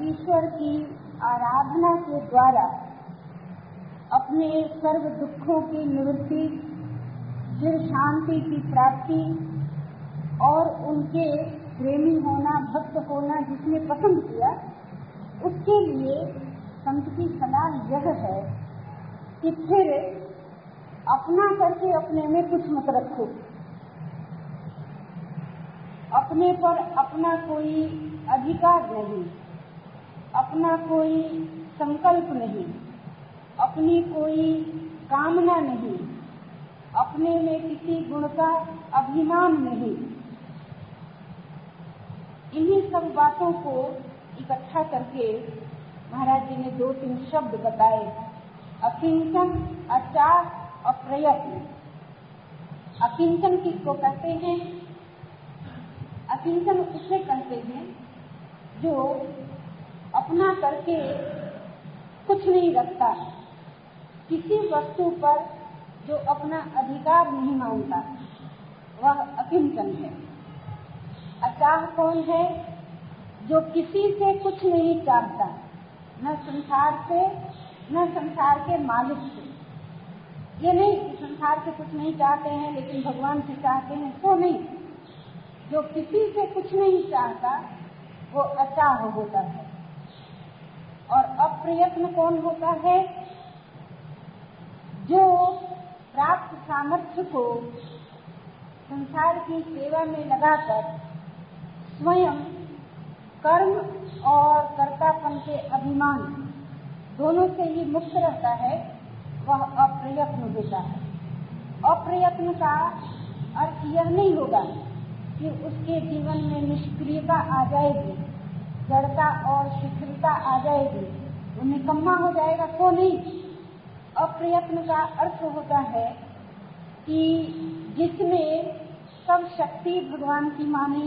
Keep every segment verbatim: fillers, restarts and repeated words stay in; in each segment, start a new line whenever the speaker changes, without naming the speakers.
ईश्वर की आराधना के द्वारा अपने सर्व दुखों की निवृत्ति, फिर शांति की प्राप्ति और उनके प्रेमी होना, भक्त होना जिसने पसंद किया, उसके लिए संत की सलाह यह है कि फिर अपना करके अपने में कुछ मत रखो। अपने पर अपना कोई अधिकार नहीं, अपना कोई संकल्प नहीं, अपनी कोई कामना नहीं, अपने में किसी गुण का अभिमान नहीं। इन्हीं सब बातों को इकट्ठा करके महाराज जी ने दो तीन शब्द बताए, अकिंचन, अचार, अप्रयत्न। अकिंचन किसको कहते हैं? अकिंचन उसे कहते हैं जो अपना करके कुछ नहीं रखता, किसी वस्तु पर जो अपना अधिकार नहीं मानता, वह अकिंचन है। अचाह कौन है? जो किसी से कुछ नहीं चाहता, न संसार से न संसार के मालिक से। ये नहीं कि संसार से कुछ नहीं चाहते हैं लेकिन भगवान से चाहते हैं, तो नहीं। जो किसी से कुछ नहीं चाहता वो अचाह होता है। और अप्रयत्न कौन होता है? जो प्राप्त सामर्थ्य को संसार की सेवा में लगाकर स्वयं कर्म और कर्तापन के अभिमान दोनों से ही मुक्त रहता है, वह अप्रयत्न होता है। अप्रयत्न का अर्थ यह नहीं होगा कि उसके जीवन में निष्क्रियता आ जाएगी, जड़ता और शिथिलता आ जाएगी, वो निकम्मा हो जाएगा, तो नहीं। अप्रयत्न का अर्थ होता है कि जिसमें सब शक्ति भगवान की मानी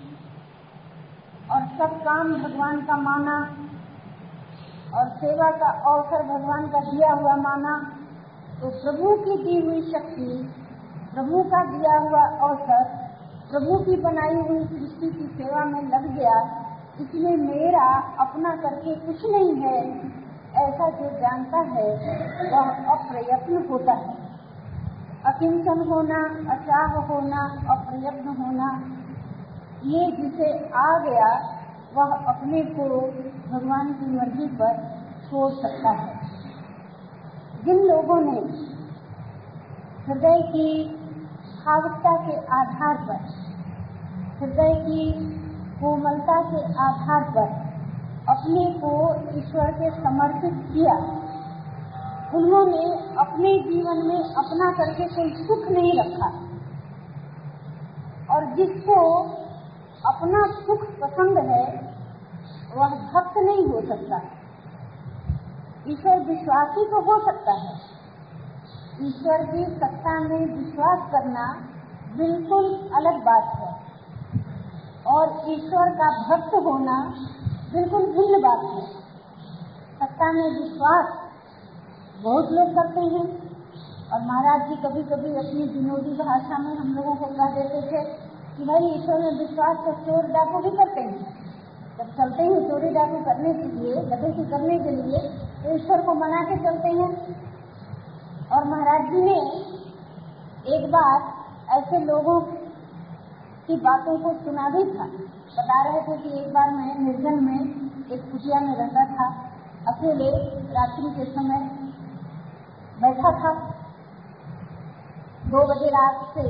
और सब काम भगवान का माना और सेवा का अवसर भगवान का दिया हुआ माना, तो प्रभु की दी हुई शक्ति, प्रभु का दिया हुआ अवसर, प्रभु की बनाई हुई सृष्टि की सेवा में लग गया, इसमें मेरा अपना करके कुछ नहीं है, ऐसा जो जानता है वह अप्रयत्न होता है। अकिंचन होना, अचाह होना, अप्रयत्न होना, ये जिसे आ गया वह अपने को भगवान की मर्जी पर छोड़ सकता है। जिन लोगों ने हृदय की भावुकता के आधार पर, हृदय की कोमलता के आधार पर अपने को ईश्वर के समर्पित किया, उन्होंने अपने जीवन में अपना करके कोई सुख नहीं रखा। और जिसको अपना सुख पसंद है वह भक्त नहीं हो सकता। ईश्वर विश्वासी तो हो सकता है, ईश्वर की सत्ता में विश्वास करना बिल्कुल अलग बात है, और ईश्वर का भक्त होना बिल्कुल भिन्न बात है। सत्ता में विश्वास बहुत लोग करते हैं, और महाराज जी कभी कभी अपनी विनोदी भाषा में हम लोगों को कह देते थे कि भाई ईश्वर में विश्वास तो चोर डाकू भी करते हैं। जब चलते हैं चोरी डाकू करने के लिए, डकैती करने के लिए, तो ईश्वर को मना के चलते हैं। और महाराज जी ने एक बार ऐसे लोगों की बातों को सुना भी था। बता रहे थे कि एक बार मैं निर्जन में एक कुटिया में रहता था, अकेले रात्रि के समय बैठा था। दो बजे रात से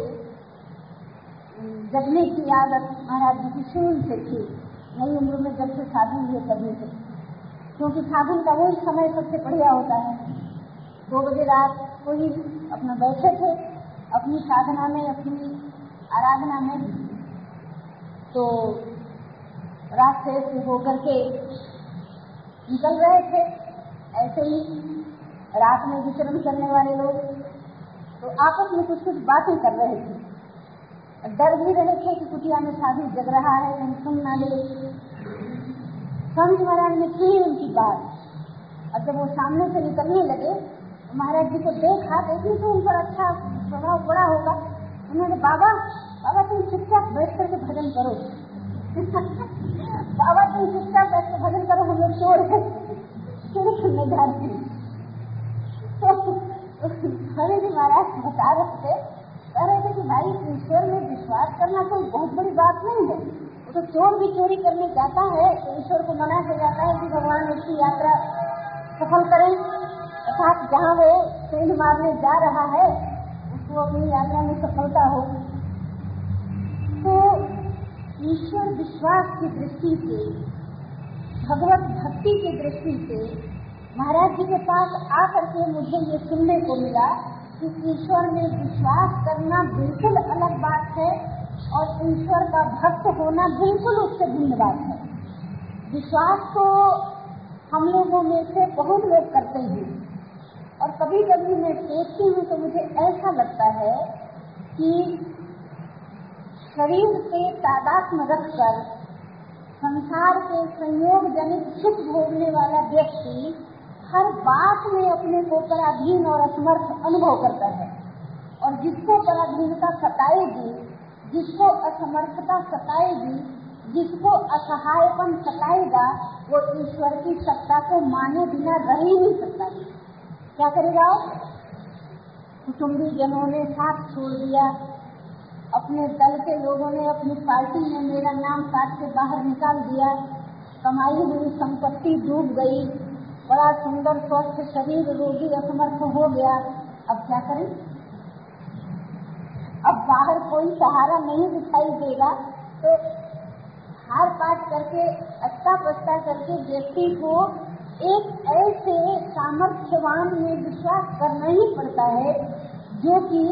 जगने की आदत महाराज जी की शुरू से थी, नई उम्र में जब से साधन हुए तभी से, क्योंकि साधन का वही समय सबसे बढ़िया होता है। दो बजे रात को ही अपना बैठे थे अपनी साधना में, अपनी आराधना में। तो रास्ते से होकर के निकल रहे थे ऐसे ही रात में विचरण करने वाले लोग, तो आपस में कुछ कुछ बातें कर रहे थे। डर भी रहे थे कि कुटिया में साधु जग रहा है, कहीं सुन ना ले। स्वामी महाराज ने की उनकी बात, और जब वो सामने से निकलने लगे तो महाराज जी को देखा, देखी तो उन पर अच्छा प्रभाव पड़ा होगा। उन्होंने बाबा बाबा तुम चुपचाप बैठ करके भजन करो बाबा तुम चुपचाप बैठ कर भजन करो, हम महाराज बता रहे थे, कह रहे थे कि भाई ईश्वर में विश्वास करना कोई बहुत बड़ी बात नहीं है। तो चोर भी चोरी करने जाता है तो ईश्वर को मना किया जाता है कि भगवान उसकी यात्रा सफल करें, अर्थात जहाँ वो सेंध मारने जा रहा है उसको अपनी यात्रा में सफलता हो। तो ईश्वर विश्वास की दृष्टि से, भगवत भक्ति की दृष्टि से महाराज जी के पास आकर के मुझे ये सुनने को मिला कि ईश्वर में विश्वास करना बिल्कुल अलग बात है और ईश्वर का भक्त होना बिल्कुल उससे भिन्न बात है। विश्वास तो हम लोगों में से बहुत लोग करते हैं और कभी कभी मैं सोचती हूँ तो मुझे ऐसा लगता है कि शरीर से तादात्म्य रखकर संसार के संयोग जनित सुख भोगने वाला व्यक्ति हर बात में अपने को पराधीन और असमर्थ अनुभव करता है और जिसको पराधीनता सताएगी, जिसको असमर्थता सताएगी, जिसको असहायपन सताएगा, वो ईश्वर की सत्ता को माने बिना रह ही नहीं सकता। क्या करेगा? कुटुंबी जनों ने साथ छोड़ दिया, अपने दल के लोगों ने, अपनी पार्टी ने मेरा नाम काट के बाहर निकाल दिया, कमाई हुई संपत्ति डूब गई, बड़ा सुंदर स्वस्थ शरीर रोगी असमर्थ हो गया। अब क्या करें? अब बाहर कोई सहारा नहीं दिखाई देगा तो हार पाट करके अच्छा पछता करके व्यक्ति को एक ऐसे सामर्थ्यवान में विश्वास करना ही पड़ता है जो कि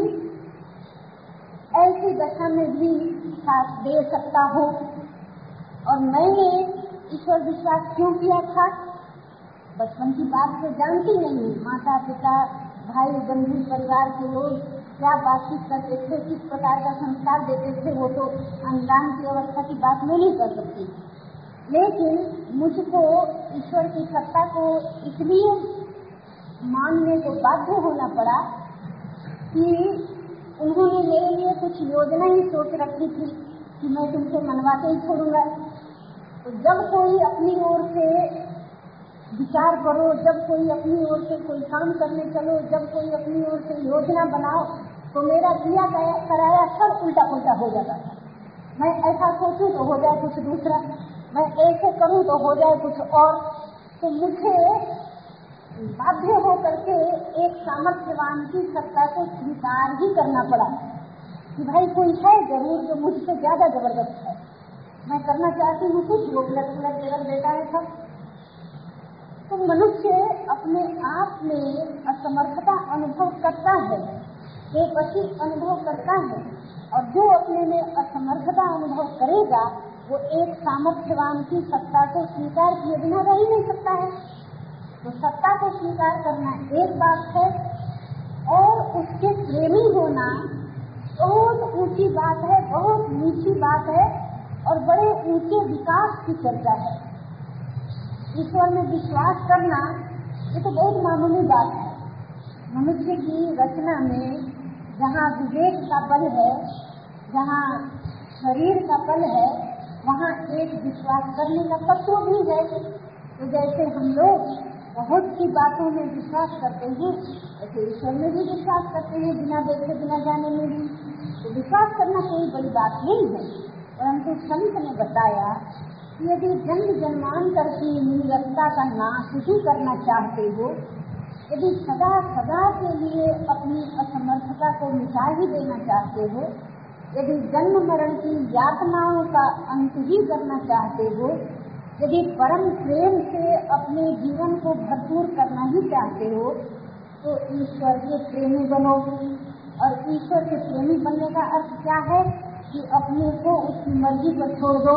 ऐसी दशा में भी साथ दे सकता हो। और मैंने ईश्वर विश्वास क्यों किया था? बचपन की बात तो जानती नहीं, माता पिता भाई बंधु परिवार के लोग क्या बातचीत करते थे, किस प्रकार का संस्कार देते थे, वो तो अनजान की अवस्था की बात मैं नहीं कर सकती। लेकिन मुझको ईश्वर की सत्ता को इसलिए मानने को बाध्य होना पड़ा कि उन्होंने मेरे लिए कुछ योजना ही सोच रखी थी कि मैं तुमसे मनवा के ही छोड़ूंगा। तो जब कोई अपनी ओर से विचार करो, जब कोई अपनी ओर से कोई काम करने चलो, जब कोई अपनी ओर से योजना बनाओ तो मेरा किया गया कराया सब उल्टा पुल्टा हो जाता है। मैं ऐसा सोचूं तो हो जाए कुछ दूसरा, मैं ऐसे करूं तो हो जाए कुछ और। तो मुझे बाध्य हो करके एक सामर्थ्यवान की सत्ता को स्वीकार ही करना पड़ा कि भाई कोई है जरूर जो मुझसे ज्यादा जबरदस्त है, मैं करना चाहती हूँ कुछ, वो उलट पुलट जगह देता है सब। तो मनुष्य अपने आप में असमर्थता अनुभव करता है, बेबसी अनुभव करता है और जो अपने में असमर्थता अनुभव करेगा वो एक सामर्थ्यवान की सत्ता को स्वीकार किए बिना रह ही नहीं सकता है। तो सत्ता को स्वीकार करना एक बात है और उसके प्रेमी होना बहुत ऊंची बात है, बहुत नीची बात है और बड़े ऊंचे विकास की चर्चा है। ईश्वर में विश्वास करना ये तो बहुत मामूली बात है। मनुष्य की रचना में जहाँ विवेक का बल है, जहाँ शरीर का बल है, वहाँ एक विश्वास करने का तत्व भी है। तो जैसे हम लोग बहुत सी बातों में विश्वास करते हैं, ऐसे ईश्वर में भी विश्वास करते हैं, बिना देखे बिना जाने में भी। तो विश्वास करना कोई बड़ी बात नहीं है, परंतु संत ने बताया यदि जन्म जन्मांतर की नीरसता का नाश ही करना चाहते हो, यदि सदा सदा के लिए अपनी असमर्थता को मिटा ही देना चाहते हो, यदि जन्म मरण की यातनाओं का अंत ही करना चाहते हो, यदि परम प्रेम से अपने जीवन को भरपूर करना ही चाहते हो, तो ईश्वर के प्रेमी बनो। और ईश्वर के प्रेमी बनने का अर्थ क्या है कि अपने को उसकी मर्जी पर छोड़ दो।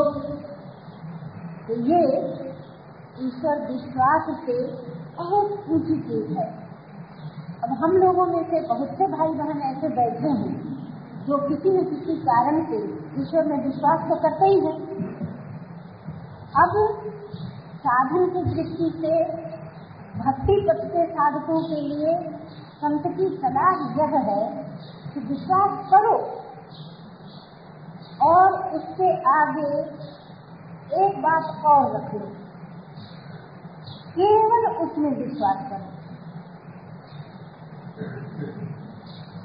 तो ये ईश्वर विश्वास से बहुत ऊंची चीज है। अब हम लोगों में से बहुत से भाई बहन ऐसे बैठे हैं जो किसी न किसी कारण से ईश्वर में विश्वास तो करते ही हैं। अब साधन की दृष्टि से भक्ति पथ के साधकों के लिए संत की सलाह यह है कि विश्वास करो और उसके आगे एक बात और रख लो, केवल उसमें विश्वास करो।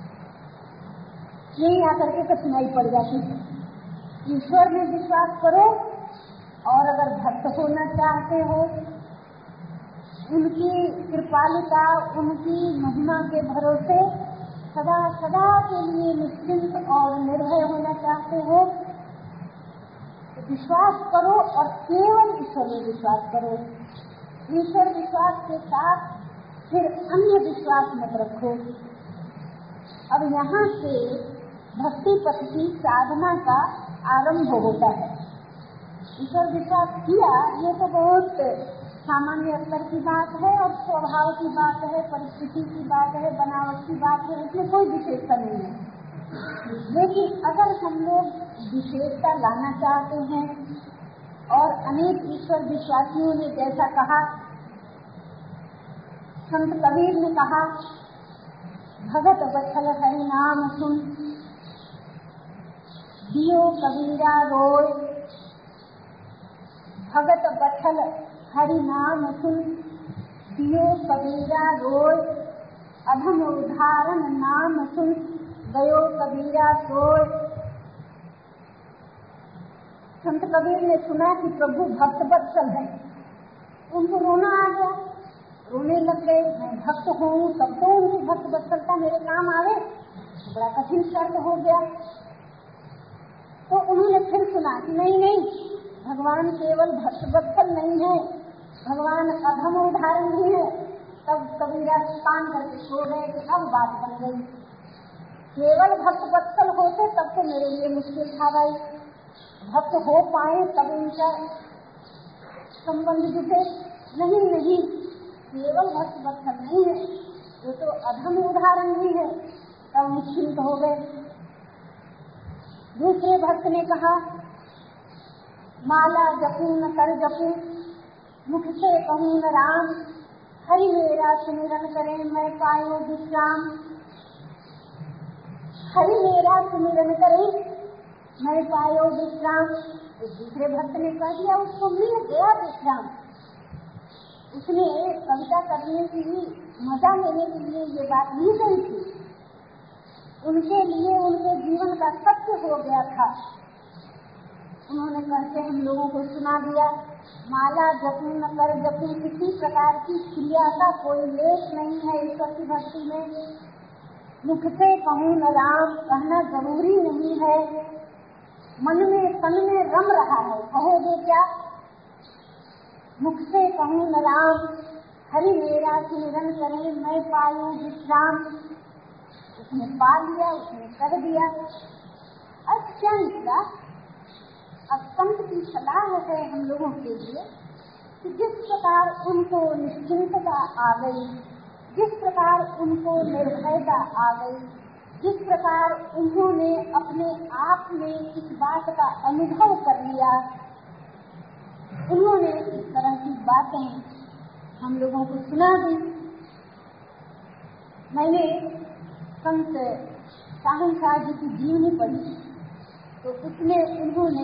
यही आकर के कठिनाई पड़ जाती है। ईश्वर में विश्वास करो, और अगर भक्त होना चाहते हो, उनकी कृपालुता, उनकी महिमा के भरोसे सदा सदा के लिए निश्चिंत और निर्भय होना चाहते हो, तो विश्वास करो और केवल ईश्वर में विश्वास करो। ईश्वर विश्वास के साथ फिर अन्य विश्वास मत रखो। अब यहाँ से भक्ति पथ की साधना का आरंभ होता है। ईश्वर विश्वास किया, ये तो बहुत सामान्य स्तर की बात है और स्वभाव की बात है, परिस्थिति की बात है, बनावट की बात है, इसमें कोई विशेषता नहीं है। लेकिन अगर हम लोग विशेषता लाना चाहते हैं, और अनेक ईश्वर विश्वासियों ने जैसा कहा, संत कबीर ने कहा, भगत बछल हरि नाम सुन, दियो कबीरा रोय। भगत बछल हरि नाम सुन, दियो कबीरा रोय। अधम उदाहरण नाम सुन, गयो कबीरा सोय। संत कबीर ने सुना कि प्रभु भक्त वत्सल है, उनको रोना आ गया, रोने लग गए। मैं भक्त हूँ, तब तो उनकी भक्त वत्सलता मेरे काम आवे, बड़ा कठिन शर्त हो गया। तो उन्होंने फिर सुना कि नहीं नहीं, भगवान केवल भक्त वत्सल नहीं है, भगवान अधम उदाहरण भी है। तब कबीरा कान करके सो गए कि अब बात बन गई। केवल भक्त वत्सल होते तब तो मेरे लिए मुश्किल था भाई, भक्त हो पाए तब उनका संबंध जुटे। नहीं नहीं, केवल भक्त वत्सल नहीं है, ये तो अधम उदाहरण भी है। तब निश्चिंत हो गए। दूसरे भक्त ने कहा, माला जपू न कर जपू, मुख से कहूँ न राम, हरि मेरा सुमिरन करें मैं पायो विश्राम। हरि मेरा सुमिरन करें मैं पायो विश्राम। तो दूसरे भक्त ने कह दिया, उसको मिल गया विश्राम। उसने कविता करने की, मजा लेने के लिए ये बात नहीं कही थी, उनके लिए उनके जीवन का सत्य हो गया था। उन्होंने कहते हम लोगों को सुना दिया, माला जपू न कर जपू, किसी प्रकार की क्रिया का कोई लेख नहीं है ईश्वर की भक्ति में। मुख से कहूँ न राम, कहना जरूरी नहीं है, मन में तन में रम रहा है, कहोगे क्या। मुख से कहूँ न राम, हरि मेरा सुमिरन करें मैं पायूं विश्राम। उसने पा लिया, उसने कर दिया। अब क्या निकला? अब संत की सलाह है हम लोगों के लिए कि जिस प्रकार उनको निश्चिंतता आ गई, जिस प्रकार उनको निर्भयता आ गई, जिस प्रकार उन्होंने अपने आप में इस बात का अनुभव कर लिया, उन्होंने इस तरह की बातें हम लोगों को सुना दी। मैंने संत शाहनशाह जी की जीवनी पढ़ी, तो उसमें उन्होंने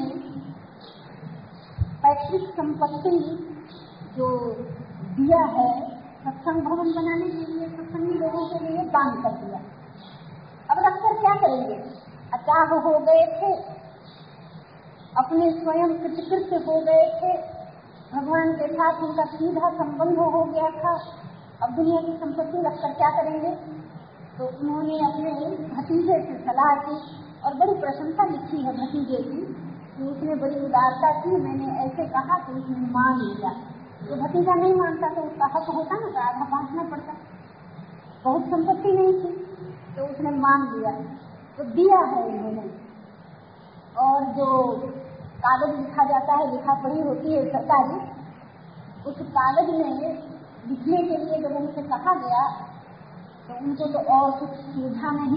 पैतृक संपत्ति जो दिया है सत्संग भवन बनाने के लिए, सत्संगी लोगों के लिए दान कर दिया। अब रखकर क्या करेंगे? अचाह हो गए थे, अपने स्वयं कृतकृत्य हो गए थे, भगवान के साथ उनका सीधा संबंध हो गया था। अब दुनिया की संपत्ति रखकर क्या करेंगे? तो उन्होंने अपने भतीजे से सलाह की और बड़ी प्रशंसा लिखी है भतीजे की कि उसने बड़ी उदारता की। मैंने ऐसे कहा तो उसने मान लिया। तो भतीजा नहीं मानता तो उसका हक होता ना, तो आधा बांटना पड़ता। बहुत संपत्ति नहीं थी तो उसने मान लिया, तो दिया है उन्होंने। और जो कागज लिखा जाता है, लिखा पढ़ी होती है सरकारी, उस कागज में लिखने के लिए जब उनसे कहा गया तो उनको तो और कुछ सुविधा नहीं,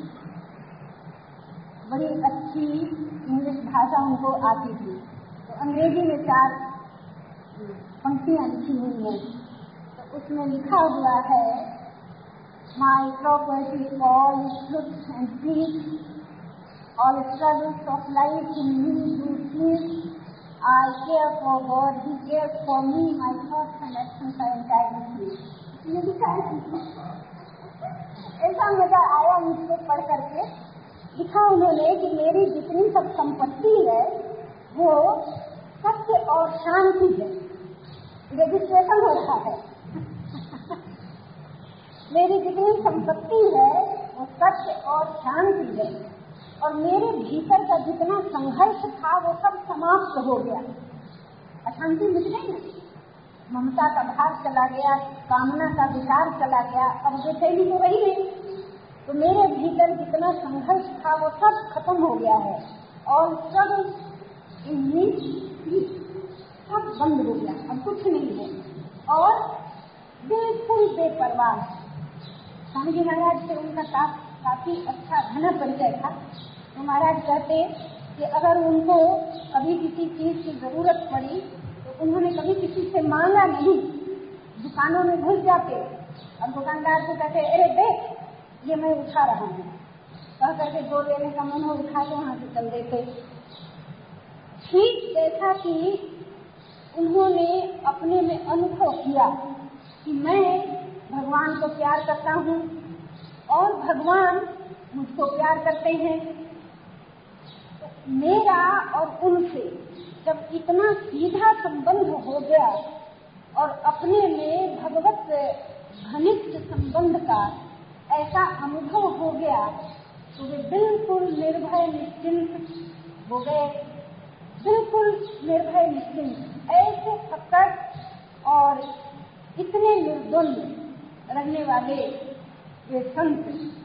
बड़ी अच्छी इंग्लिश भाषा उनको आती थी, तो अंग्रेजी में चार पंक्तियां लिखी हुई हैं। तो उसमें लिखा हुआ है, my property all fruits and seeds, all struggles of life in me do cease. I care for God, He cares for me, my thoughts and actions are entirely His. ये लिखा है। ऐसा मजा आया मुझको पढ़ करके लिखा उन्होंने कि मेरी जितनी सब संपत्ति है वो सत्य और शांति है। रजिस्ट्रेशन हो रहा है। मेरी जितनी संपत्ति है वो सत्य और शांति है, और मेरे भीतर का जितना संघर्ष था वो सब समाप्त हो गया। अशांति मिट गई ना, ममता का भाव चला गया, कामना का विचार चला गया, अब बेचैनी तो रही नहीं। तो मेरे भीतर जितना संघर्ष था वो सब खत्म हो गया है, और सब सब बंद हो गया, अब कुछ नहीं है, और बिल्कुल बेपरवाह। स्वामी जी महाराज से उनका का, काफी अच्छा घना परिचय था। तो महाराज कहते कि अगर उनको कभी किसी चीज की जरूरत पड़ी तो उन्होंने कभी किसी से मांगा नहीं, दुकानों में घुस जाते और दुकानदार को कहते अरे देख ये मैं उठा रहा हूँ, कह करके जो लेने का मन हो उठा के वहां से चल देते। ठीक जैसा कि उन्होंने अपने में अनुभव किया कि मैं भगवान को प्यार करता हूँ और भगवान मुझको प्यार करते हैं, तो मेरा और उनसे जब इतना सीधा संबंध हो गया और अपने में भगवत घनिष्ठ संबंध का ऐसा अनुभव हो गया तो वे बिल्कुल निर्भय निश्चिंत हो गए, बिल्कुल निर्भय निश्चिंत। ऐसे फकट और इतने निर्द्वंद रहने वाले वे संत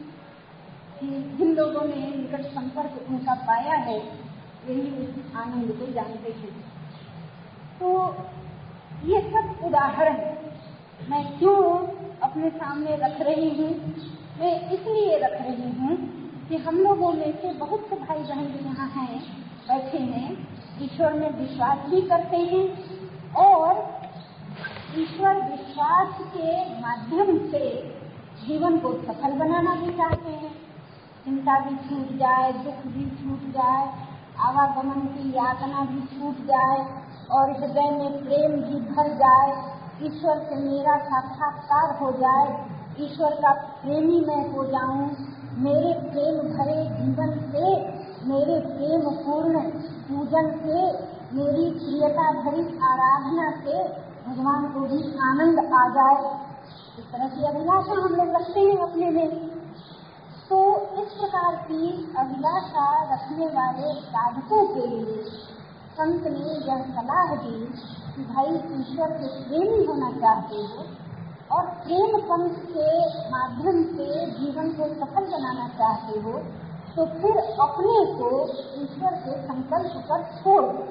कि जिन लोगों ने निकट संपर्क उनका पाया है वही उस आनंद को जानते हैं। तो ये सब उदाहरण मैं क्यों अपने सामने रख रही हूँ? मैं इसलिए रख रही हूँ कि हम लोगों में से बहुत से भाई बहन यहाँ हैं, बैठे हैं, ईश्वर में विश्वास भी करते हैं और ईश्वर विश्वास के माध्यम से जीवन को सफल बनाना भी चाहते हैं। चिंता भी छूट जाए, दुख भी छूट जाए, आवागमन की यातना भी छूट जाए और हृदय में प्रेम भी भर जाए, ईश्वर से मेरा साक्षात्कार हो जाए, ईश्वर का प्रेमी मैं हो जाऊं, मेरे प्रेम भरे जीवन से, मेरे प्रेम पूर्ण पूजन से, मेरी प्रियता भरी आराधना से भगवान को भी आनंद आ जाए। इस तरह की अभिलाषा हम लोग रखते हैं अपने में। तो इस प्रकार की अभिलाषा रखने वाले साधकों के लिए संत ने यह सलाह दी कि भाई ईश्वर के प्रेमी होना चाहते हो और प्रेम पंथ के माध्यम से जीवन को सफल बनाना चाहते हो तो फिर अपने को ईश्वर के संकल्प पर छोड़ दो।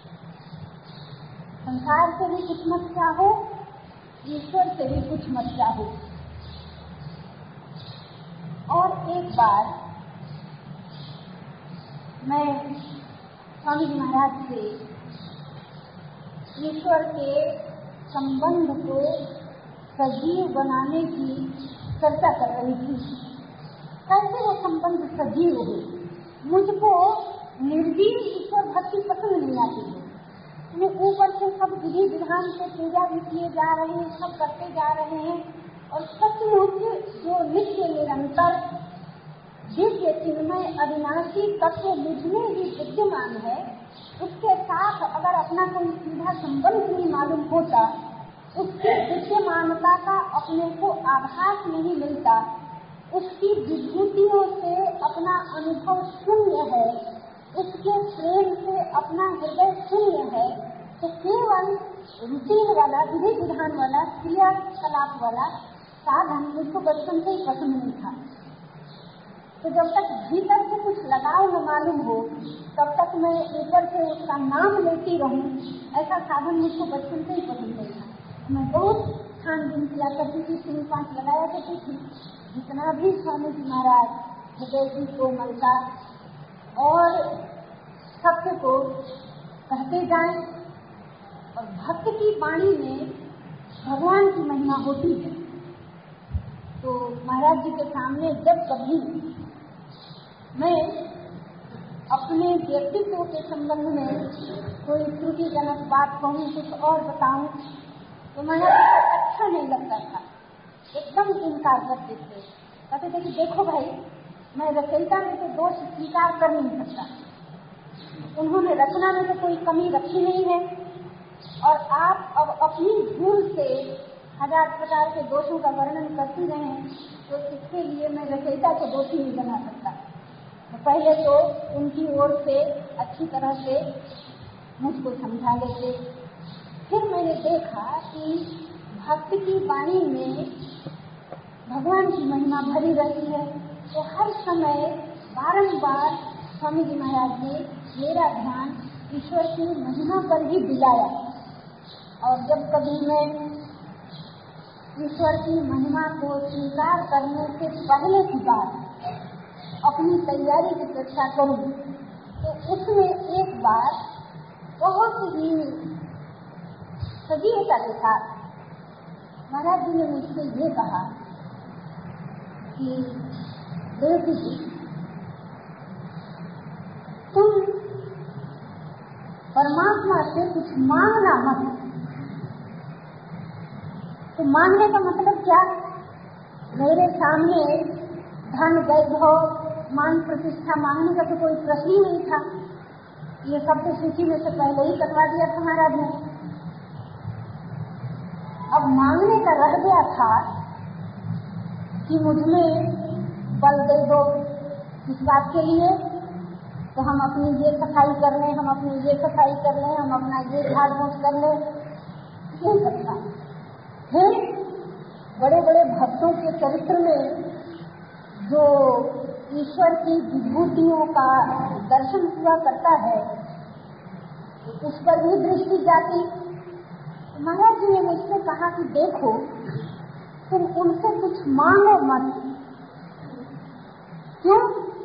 संसार से भी कुछ मत चाहो, ईश्वर से भी कुछ मत चाहो। और एक बार मैं स्वामी जी महाराज से ईश्वर के संबंध को सजीव बनाने की चर्चा कर रही थी। कैसे वो संबंध सजीव हो? मुझको निर्जीव ईश्वर भक्ति पसंद नहीं आती है। ऊपर से सब विधि विधान से पूजा भी किए जा रहे हैं, सब करते जा रहे हैं और सचमुच जो नित्य निरंतर दिव्य चिन्मय अविनाशी तत्व मुझमें ही विद्यमान है, उसके साथ अगर अपना कोई सीधा संबंध नहीं मालूम होता, उसकी विद्यमानता का अपने को आभास नहीं मिलता, उसकी विभूतियों से अपना अनुभव शून्य है, उसके प्रेम से अपना हृदय शून्य है, तो केवल रूटीन वाला, विधि विधान वाला, क्रियाकलाप वाला साधन मुझको बचपन से ही पसंद नहीं था। तो जब तक भीतर से कुछ लगाव न मालूम हो तब तक मैं ऊपर से उसका नाम लेती रहूं, ऐसा साधन मुझको बचपन से ही पसंद नहीं था। मैं बहुत छानबीन किया करती थी, तीन पांच लगाया करती थी। जितना भी स्वामी जी महाराज हृदय की कोमलता और सत्य को कहते जाएं और भक्त की वाणी में भगवान की महिमा होती है। तो महाराज जी के सामने जब कभी मैं अपने व्यक्तित्व के संबंध में कोई त्रुटिजनक बात कहूँ, कुछ और बताऊं, तो महाराज को अच्छा नहीं लगता था, एकदम इनकार करते थे। कहते थे कि देखो भाई, मैं रचयिता में तो दोष स्वीकार कर नहीं सकता। उन्होंने रचना में तो कोई कमी रखी नहीं है और आप अब अपनी भूल से हजार प्रकार के दोषों का वर्णन करती रहे, तो इसके लिए मैं रचयिता को दोषी नहीं बना सकता। तो पहले तो उनकी ओर से अच्छी तरह से मुझको समझा लेते। फिर मैंने देखा कि भक्त की वाणी में भगवान की महिमा भरी रहती है, तो हर समय बारंबार स्वामी जी महाराज ने मेरा ध्यान ईश्वर की महिमा पर ही दिलाया। और जब कभी मैं ईश्वर की महिमा को स्वीकार करने से पहले की बात अपनी तैयारी की चर्चा करूं, तो उसमें एक बात बहुत ही सजीवता के साथ महाराज जी ने मुझसे ये कहा कि देवी जी, तुम परमात्मा से कुछ मांगना मत। तो मांगने का मतलब क्या? मेरे सामने धन वैभव मान प्रतिष्ठा मांगने का तो कोई प्रश्न ही नहीं था। ये सब तो सूची में से पहले ही करवा दिया था महाराज ने। अब मांगने का रह गया था कि मुझमें बल दे दो। इस बात के लिए तो हम अपनी ये सफाई कर लें, हम अपनी ये सफाई कर लें, हम अपना ये झाड़ पोंछ कर लें, ये सब था। फिर बड़े बड़े भक्तों के चरित्र में जो ईश्वर की विभूतियों का दर्शन हुआ करता है, उस पर भी दृष्टि जाती। महाराज जी ने मुझसे कहा कि देखो, तुम उनसे कुछ मांगो मत। क्यों?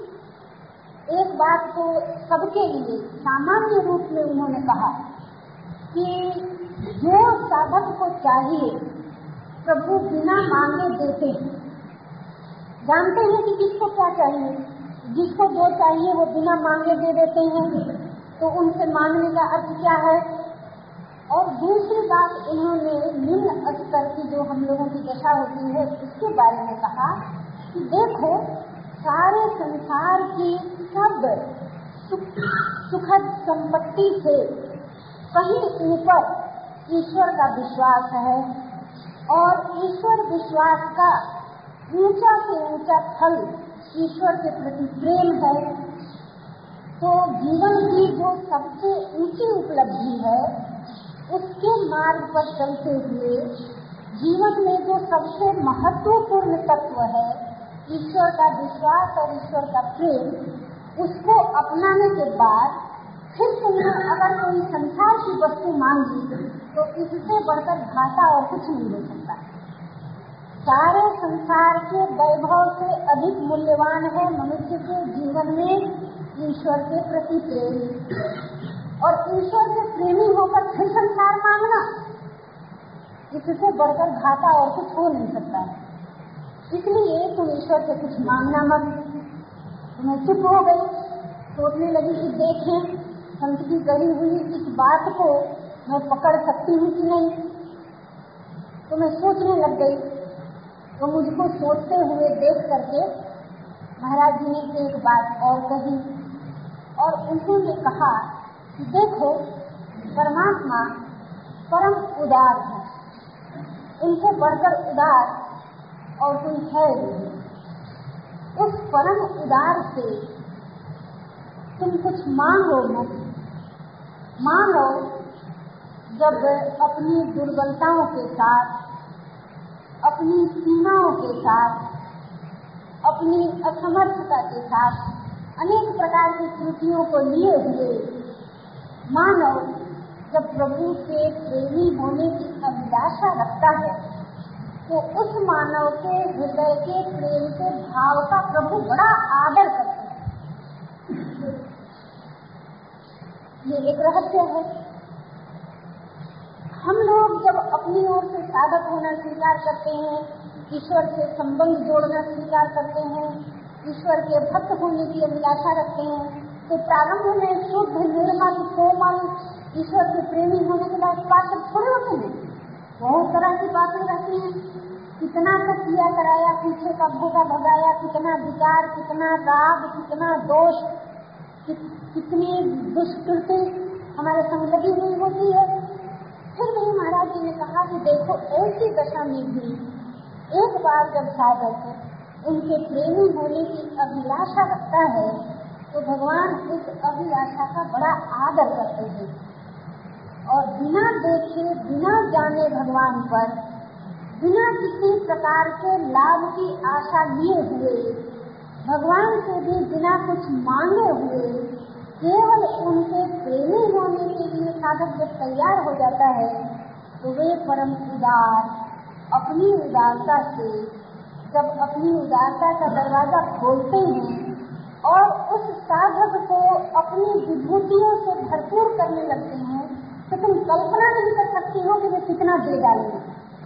एक बात को सबके लिए सामान्य रूप में उन्होंने कहा कि जो साधक को चाहिए प्रभु बिना मांगे देते हैं। जानते हैं कि किसको क्या चाहिए, जिसको जो चाहिए वो बिना मांगे दे देते हैं, तो उनसे मांगने का अर्थ क्या है। और दूसरी बात इन्होंने निम्न स्तर की जो हम लोगों की दशा होती है उसके बारे में कहा कि देखो, सारे संसार की सब सुखद संपत्ति से कहीं ऊपर ईश्वर का विश्वास है और ईश्वर विश्वास का ऊंचा से ऊंचा फल ईश्वर के प्रति प्रेम है। तो जीवन की जो सबसे ऊंची उपलब्धि है उसके मार्ग पर चलते हुए जीवन में जो सबसे महत्वपूर्ण तत्व है ईश्वर का विश्वास और ईश्वर का प्रेम, उसको अपनाने के बाद फिर तुमने अगर कोई संसार की वस्तु मांगी तो इससे बढ़कर घाटा और कुछ नहीं हो सकता। सारे संसार के वैभव से अधिक मूल्यवान है मनुष्य के जीवन में ईश्वर के प्रति प्रेम, और ईश्वर के प्रेमी होकर फिर संसार मांगना, इससे बढ़कर घाटा और कुछ हो नहीं सकता है। इसलिए तुम ईश्वर से कुछ मांगना मत। तो मैं चुप हो गई, सोचने लगी कि देखें संत की कही हुई इस बात को मैं पकड़ सकती हूँ कि नहीं। तो मैं सोचने लग गई, तो मुझको सोचते हुए देख करके महाराज जी ने एक बात और कही, और उन्होंने कहा कि देखो, परमात्मा परम उदार है, उनसे बढ़कर उदार और कोई है नहीं। उस परम उदार से तुम कुछ मांगो मत। मांगो जब अपनी दुर्बलताओं के साथ, अपनी सीमाओं के साथ, अपनी असमर्थता के साथ, अनेक प्रकार की त्रुटियों को लिए हुए मानव जब प्रभु के प्रेमी होने की अभिलाषा रखता है तो उस मानव के हृदय के प्रेम के भाव का प्रभु बड़ा आदर करते हैं। ये एक रहस्य है। हम लोग जब अपनी ओर से साधक होना स्वीकार करते हैं, ईश्वर से संबंध जोड़ना स्वीकार करते हैं, ईश्वर के भक्त होने की अभिलाषा रखते हैं, तो प्रारंभ में शुद्ध निर्मल कोमल ईश्वर के प्रेमी होने के लिए बातें थोड़े होते हैं। बहुत तरह की बातें रहती हैं कितना तक किया कराया, पीछे का भोगा भगाया, कितना विकार, कितना राग, कितना दोष, कि, कितनी दुष्कृति हमारे संग लगी हुई होती है। फिर भी महाराज जी ने कहा कि देखो ऐसी दशा में भी एक बार जब साधक उनके प्रेमी होने की अभिलाषा रखता है तो भगवान उस अभिलाषा का बड़ा आदर करते हैं और बिना देखे बिना जाने भगवान पर, बिना किसी प्रकार के लाभ की आशा लिए हुए, भगवान से भी बिना कुछ मांगे हुए, केवल उनके प्रेमी होने के लिए साधक जब तैयार हो जाता है तो वे परम उदार अपनी उदारता से जब अपनी उदारता का दरवाजा खोलते हैं और उस साधक को अपनी विभूतियों से भरपूर करने लगते हैं तो तुम कल्पना नहीं कर सकती हो कि वे कितना दे डालेंगे।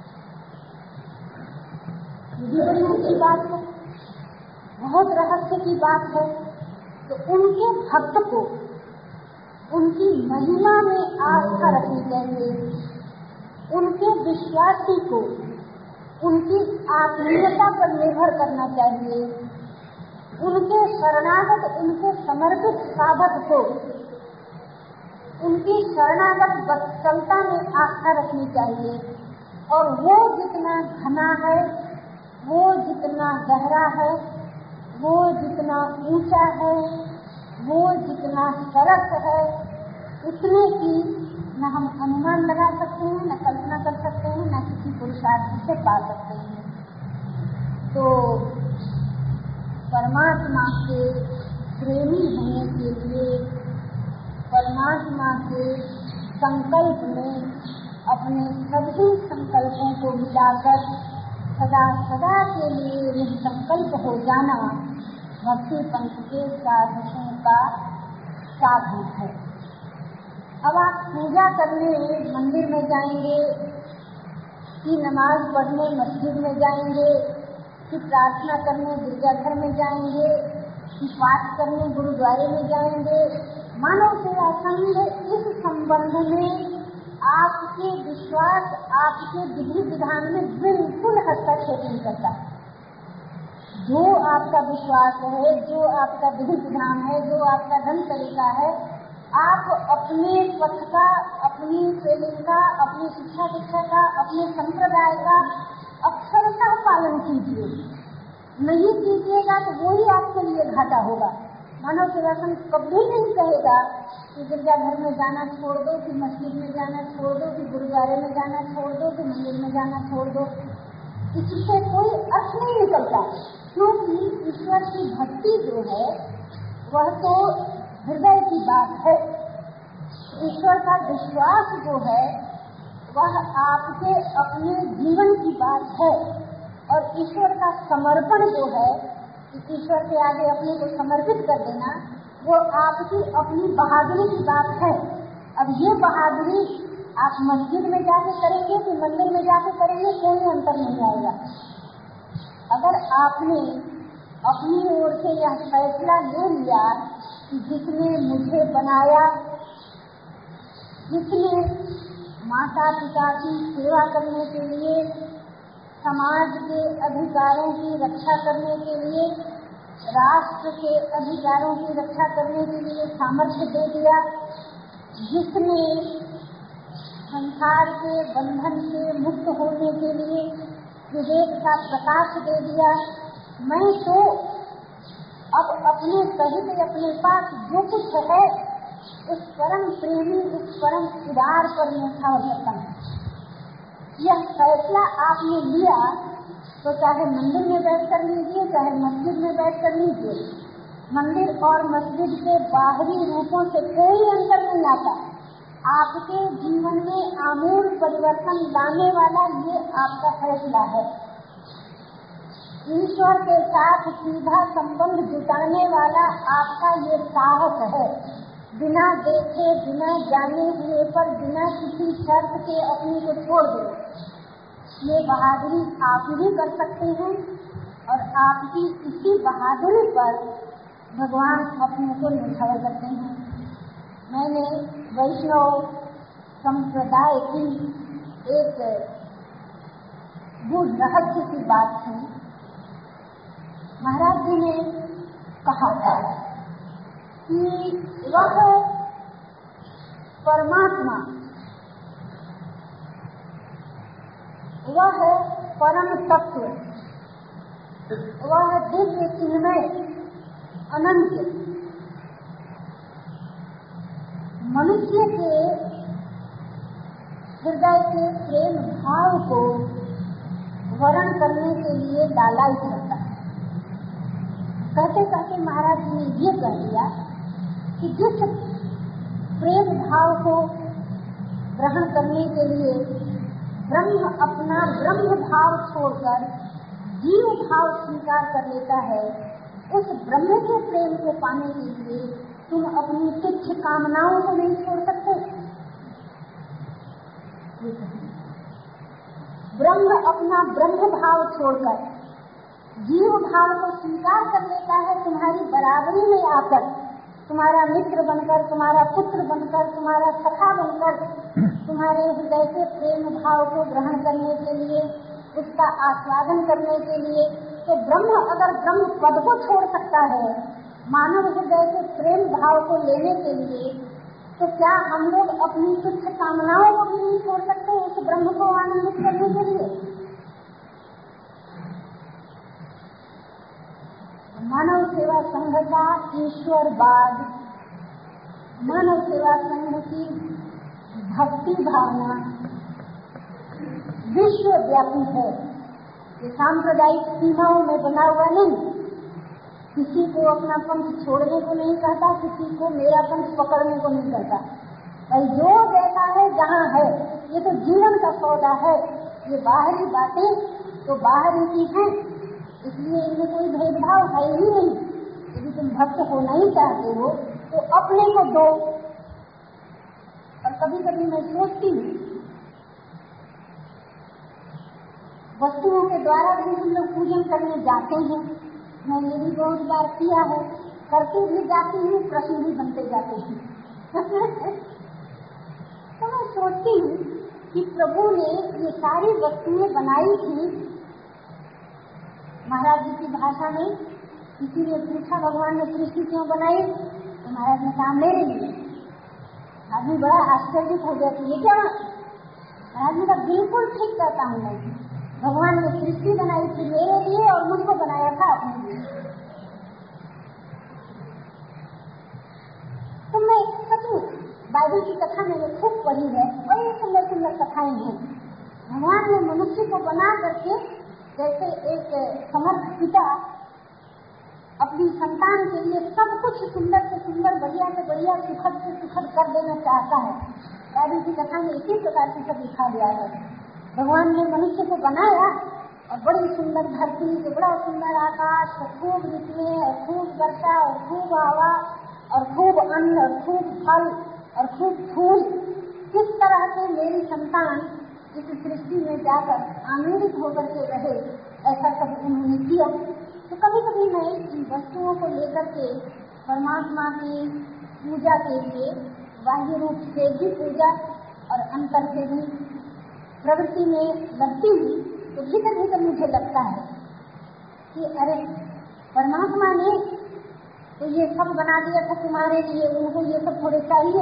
ये बड़ी ऊंची बात है, बहुत रहस्य की बात है। तो उनके भक्त को उनकी महिमा में आस्था रखनी चाहिए, उनके विश्वासी को उनकी आत्मीयता पर निर्भर करना चाहिए, उनके शरणागत उनके समर्पित साधक को उनकी शरणागत वत्सलता में आस्था रखनी चाहिए। और वो जितना घना है, वो जितना गहरा है, वो जितना ऊंचा है, वो जितना सरस है, उतने की न हम अनुमान लगा सकते हैं, न कल्पना कर सकते हैं, न किसी पुरुषार्थ से पा सकते हैं। तो परमात्मा के प्रेमी होने के लिए परमात्मा के संकल्प में अपने सभी संकल्पों को मिलाकर सदा सदा के लिए यह संकल्प हो जाना भक्ति पंथ के साधकों का साधन है। अब आप पूजा करने मंदिर में जाएंगे कि नमाज पढ़ने मस्जिद में जाएंगे कि प्रार्थना करने गिरजाघर में जाएंगे कि पाठ करने गुरुद्वारे में जाएंगे, मानव सेवा संघ इस संबंध में आपके विश्वास आपके विधि विधान में बिल्कुल हस्तक्षेप नहीं करता। जो आपका विश्वास है, जो आपका विधि विधान है, जो आपका ढंग तरीका है, आप अपने पथ का, अपनी ट्रेनिंग का, अपनी शिक्षा दीक्षा का, अपने संप्रदाय का अक्षरशः पालन कीजिए। नहीं कीजिएगा तो वो ही आपके लिए घाटा होगा। मानव सेवा संघ कभी नहीं कहेगा कि गिरजाघर में जाना छोड़ दो, कि मस्जिद में जाना छोड़ दो, कि गुरुद्वारे में जाना छोड़ दो, कि मंदिर में जाना छोड़ दो। इससे कोई अर्थ नहीं निकलता, क्योंकि ईश्वर की भक्ति जो है वह तो हृदय की बात है। ईश्वर का विश्वास जो है वह आपके अपने जीवन की बात है। और ईश्वर का समर्पण जो है, ईश्वर के आगे अपने को समर्पित कर देना, वो आपकी अपनी बहादुरी की बात है। अब ये बहादुरी आप मस्जिद में जाके करेंगे कि मंदिर में जाके करेंगे, कोई अंतर नहीं आएगा। अगर आपने अपनी ओर से यह फैसला ले लिया कि जिसने मुझे बनाया, जिसने माता पिता की सेवा करने के लिए, समाज के अधिकारों की रक्षा करने के लिए, राष्ट्र के अधिकारों की रक्षा करने के लिए सामर्थ्य दे दिया, जिसने संसार के बंधन से मुक्त होने के लिए विवेक का प्रकाश दे दिया, मैं तो अब अपने सहित अपने पास जो कुछ है उस परम प्रेमी, उस परम उदार पर न्यौछावर करता हूँ। यह फैसला आपने लिया तो चाहे मंदिर में बैठ कर लीजिए, चाहे मस्जिद में बैठ कर लीजिए। मंदिर और मस्जिद के बाहरी रूपों से कोई अंतर नहीं आता। आपके जीवन में आमूल परिवर्तन लाने वाला ये आपका फैसला है। ईश्वर के साथ सीधा संबंध जुटाने वाला आपका ये साहस है। बिना देखे, बिना जाने हुए पर बिना किसी शर्त के अपने को छोड़ दो, ये बहादुरी आप ही कर सकते हैं। और आपकी इसी बहादुरी पर भगवान अपने को न्यौछावर करते हैं। मैंने वैष्णव संप्रदाय की एक वो रहस्य की बात थी। महाराज जी ने कहा था कि वह परमात्मा, वह परम तत्व, वह दिव्य चिन्मय अनंत मनुष्य के हृदय के प्रेम भाव को वर्ण करने के लिए डाला ही रहता है। कहते कहते महाराज जी ने ये कह दिया कि जिस प्रेम भाव को ग्रहण करने के लिए ब्रह्म अपना ब्रह्म भाव छोड़कर जीव भाव स्वीकार कर लेता है, उस ब्रह्म के प्रेम को पाने के लिए तुम अपनी तुच्छ कामनाओं को नहीं छोड़ सकते। ब्रह्म अपना ब्रह्म भाव छोड़कर जीव भाव को स्वीकार कर लेता है, तुम्हारी बराबरी में आकर, तुम्हारा मित्र बनकर, तुम्हारा पुत्र बनकर, तुम्हारा सखा बनकर, तुम्हारे हृदय के प्रेम भाव को ग्रहण करने के लिए, उसका आस्वादन करने के लिए। तो ब्रह्म अगर ब्रह्म पद को छोड़ सकता है मानव हृदय के प्रेम भाव को लेने के लिए, तो क्या हम लोग अपनी तुच्छ कामनाओं को भी नहीं छोड़ सकते उस ब्रह्म को आनंदित करने के लिए? मानव सेवा संघ का ईश्वरवाद, मानव सेवा संघ की भक्ति भावना विश्वव्यापी है। ये सांप्रदायिक सीमाओं में बना हुआ नहीं, किसी को अपना पंथ छोड़ने को नहीं कहता, किसी को मेरा पंथ पकड़ने को नहीं कहता। भाई जो जैसा है जहाँ है, ये तो जीवन का सौदा है। ये बाहरी बातें तो बाहरी की हैं, इसलिए इनमें कोई भेदभाव है ही नहीं। यदि तुम भक्त होना ही चाहते हो तो अपने को दो। और कभी कभी मैं सोचती हूँ, वस्तुओं के द्वारा भी हम लोग पूजन करने जाते हैं। मैंने भी बहुत बार किया है, करके भी जाती हूँ, प्रश्न भी बनते जाते हैं। तो मैं सोचती हूँ कि प्रभु ने ये सारी वस्तुएं बनाई थी। महाराज जी की भाषा में किसी ने पूछा भगवान ने सृष्टि क्यों बनाई, तो महाराज ने कहा मेरे लिए। आदमी बड़ा आश्चर्यित हो गया कि ये क्या? महाराज ने कहा बिल्कुल ठीक कहता हूँ मैं, भगवान ने सृष्टि बनाई थी मेरे लिए और मुझको बनाया था अपने लिए। तो मैं सचमुच बाइबल की कथा मैंने खूब पढ़ी है, बड़ी सुंदर सुंदर कथाएं हैं। भगवान ने मनुष्य को बना करके, जैसे एक समर्थ पिता अपनी संतान के लिए सब कुछ सुंदर से सुंदर, बढ़िया से बढ़िया, सुखद से सुखद कर देना चाहता है। बाइबल की कथा में इसी प्रकार से सब लिखा गया है। भगवान ने मनुष्य को बनाया और बड़ी सुंदर धरती, तो बड़ा सुंदर आकाश, और खूब ऋतुएं, और खूब वर्षा, और खूब हवा, और खूब अन्न, और खूब फल, और खूब फूल। किस तरह से मेरी संतान इस सृष्टि में जाकर आनंदित होकर के रहे, ऐसा सब उन्होंने किया। तो कभी कभी मैं इन वस्तुओं को लेकर के परमात्मा की पूजा के लिए बाह्य रूप से भी पूजा और अंतर से भी प्रवृत्ति में लगती हुई, तो भीतर भीतर मुझे लगता है कि अरे परमात्मा ने तो ये सब बना दिया था तुम्हारे लिए, उनको ये सब थोड़े चाहिए,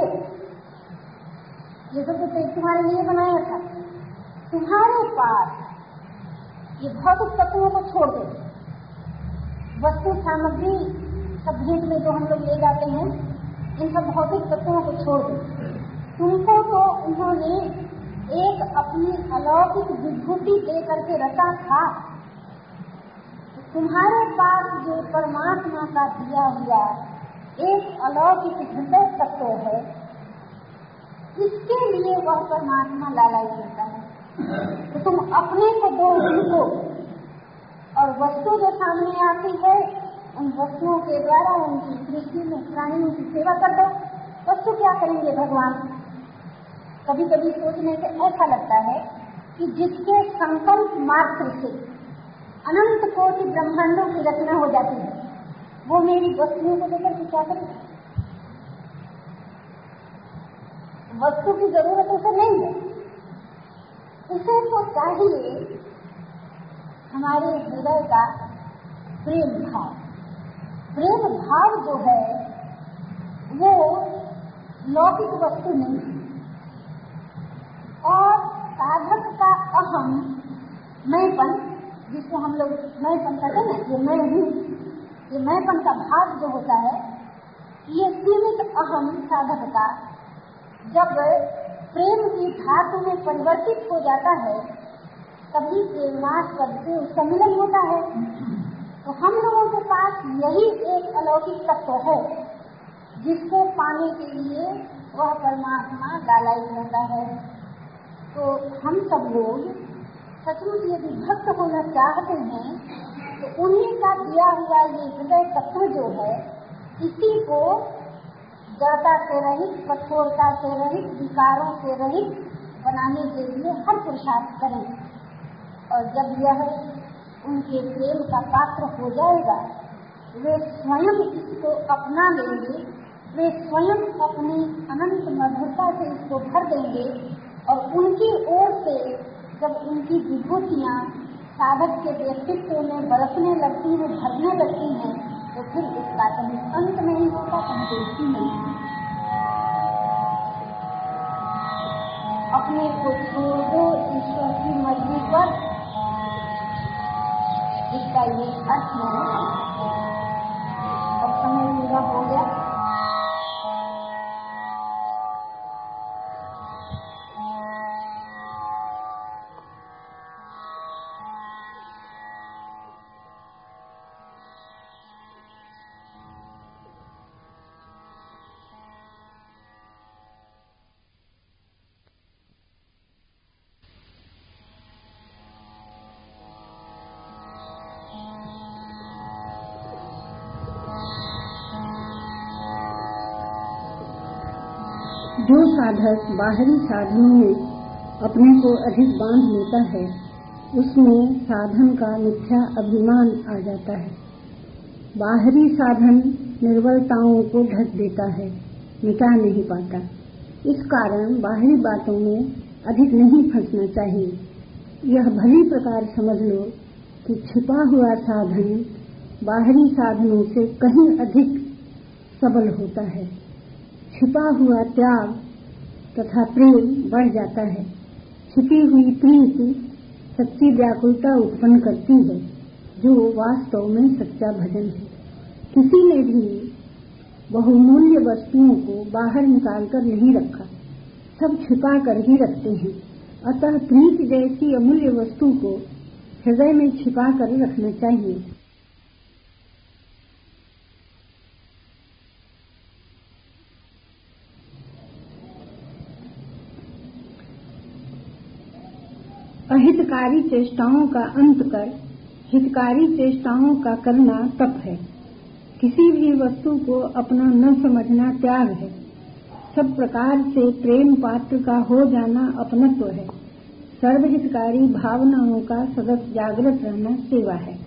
ये सब तो तुम्हारे लिए बनाया था। तुम्हारे पास ये भौतिक तत्वों को छोड़ दे, वस्तु सामग्री सब भेंट में जो हम लोग ले जाते हैं, इन सब भौतिक तत्वों को छोड़ दे। तुमको तो उन्होंने एक अपनी अलौकिक विभूति दे करके रखा था। तुम्हारे पास जो परमात्मा का दिया हुआ एक अलौकिक हृदय तत्व है, इसके लिए वह परमात्मा लालाई देता है। तो तुम अपने को दो उनको, और वस्तु जो सामने आती है उन वस्तुओं के द्वारा उनकी सृष्टि में प्राणियों की सेवा कर दो। वस्तु क्या करेंगे भगवान? कभी कभी सोचने से ऐसा लगता है कि जिसके संकल्प मात्र से अनंत कोटि ब्रह्मांडों की रचना हो जाती है, वो मेरी वस्तुओं को लेकर के क्या करें? वस्तु की जरूरत उसे नहीं है। उसे तो चाहिए हमारे हृदय का प्रेम भाव। प्रेम भाव जो है वो लौकिक वस्तु नहीं है, और साधक का अहम मैंपन, जिसको हम लोग मैंपन कहते हैं ना, ये मैं हूँ, ये मैंपन का भाव जो होता है, ये सीमित अहम साधक का जब प्रेम की धातु में परिवर्तित हो जाता है, तभी प्रेमास्पद से उसका मिलन होता है। तो हम लोगों के पास यही एक अलौकिक तत्व है, जिसको पाने के लिए वह परमात्मा गालाई होता है। तो हम सब लोग सचमुच यदि भक्त होना चाहते हैं, तो उन्हीं का दिया हुआ ये हृदय तत्व जो है, इसी को जड़ता से रहित, कठोरता से रहित, विकारों से रहित बनाने के लिए हर पुरुषार्थ करें। और जब यह उनके प्रेम का पात्र हो जाएगा, वे स्वयं इसको अपना लेंगे, वे स्वयं अपनी अनंत मधुरता से इसको भर देंगे, और उनकी ओर से जब उनकी विभूतियाँ साधक के व्यक्तित्व में बरसने लगती हैं, भरने लगती हैं, तो फिर इसका कभी अंत नहीं होता, कभी देखी नहीं। अपने को छोड़ दो ईश्वर की मर्जी पर, इसका ये अर्थ है। अब समय पूरा हो गया।
जो साधक बाहरी साधनों में अपने को अधिक बांध लेता है, उसमें साधन का मिथ्या अभिमान आ जाता है। बाहरी साधन निर्बलताओं को ढक देता है, मिटा नहीं पाता। इस कारण बाहरी बातों में अधिक नहीं फंसना चाहिए। यह भली प्रकार समझ लो कि छिपा हुआ साधन बाहरी साधनों से कहीं अधिक सबल होता है। छिपा हुआ त्याग तथा प्रेम बढ़ जाता है। छिपी हुई प्रीति सच्ची व्याकुलता उत्पन्न करती है, जो वास्तव में सच्चा भजन है। किसी ने भी बहुमूल्य वस्तुओं को बाहर निकालकर नहीं रखा, सब छिपा कर ही रखते हैं। अतः प्रीति जैसी अमूल्य वस्तु को हृदय में छिपा कर रखना चाहिए। अहितकारी चेष्टाओं का अंत कर हितकारी चेष्टाओं का करना तप है। किसी भी वस्तु को अपना न समझना त्याग है। सब प्रकार से प्रेम पात्र का हो जाना अपनत्व है। सर्वहितकारी भावनाओं का सतत जागृत रहना सेवा है।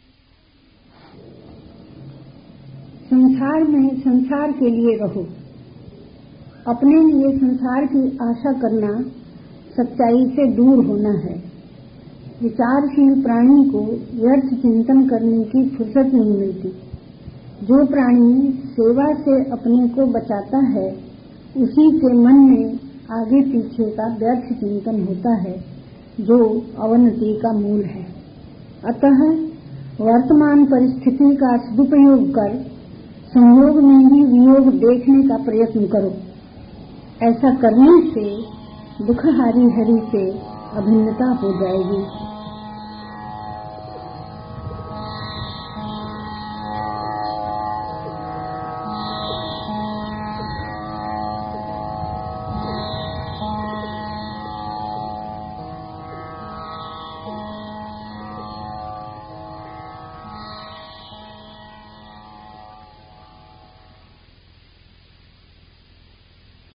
संसार में संसार के लिए रहो। अपने लिए संसार की आशा करना सच्चाई से दूर होना है। विचारशील प्राणी को व्यर्थ चिंतन करने की फुर्सत नहीं मिलती। जो प्राणी सेवा से अपने को बचाता है, उसी के मन में आगे पीछे का व्यर्थ चिंतन होता है, जो अवनति का मूल है। अतः वर्तमान परिस्थिति का सदुपयोग कर संयोग में ही वियोग देखने का प्रयत्न करो। ऐसा करने से दुखहारी हरि से अभिन्नता हो जाएगी।